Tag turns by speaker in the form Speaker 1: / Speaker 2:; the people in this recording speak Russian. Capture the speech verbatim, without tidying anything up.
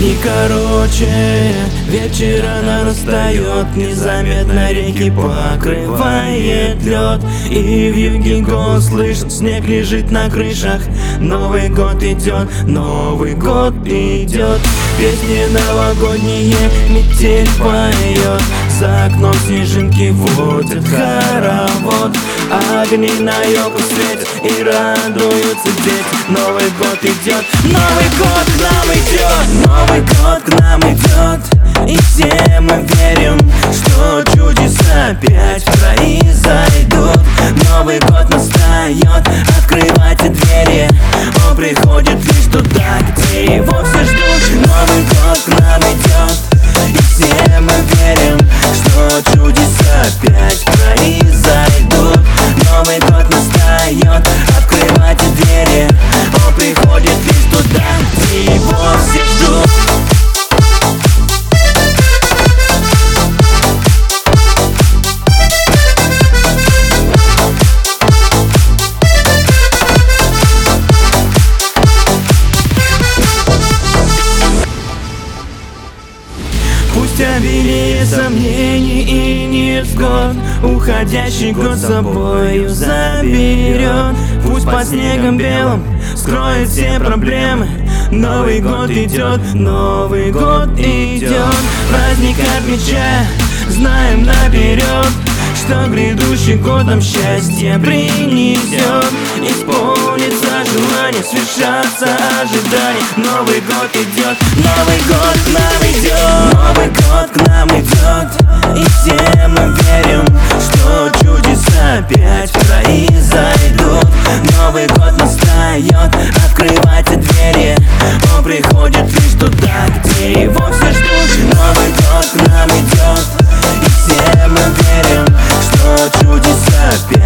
Speaker 1: Дни короче, вечер рано настает, незаметно реки покрывает лед. И в юге голос слышен, снег лежит на крышах. Новый год идет, Новый год идет. Песни новогодние метель поет, за окном снежинки водят хоровод. Огни на елку светят и радуются дети. Новый год идет, Новый год к нам идет, Новый год к нам идет. И все мы верим, что чудеса опять произойдут. Новый год настает, открывайте двери. Он приходит лишь туда, где его все ждут. Новый год к нам идет, и все мы верим, что чудеса опять произойдут. Новый год настает, открывайте двери. Он приходит лишь туда, где его все ждут. Пусть обилие сомнений и невзгод уходящий год с собою заберет. Пусть по снегам белым скроет все проблемы. Новый год идет, Новый год идет. Праздник отмечая, знаем наперед, что грядущий год нам счастье принесет. Исполнится желание, свершатся ожидания. Новый год идет, Новый год к нам идет, Новый год к нам идет. И все мы верим, что чудеса опять произойдут. Новый год настает, открывайте двери. Он приходит лишь туда, где его все ждут. Новый год к нам идет, и все мы верим, что чудеса опять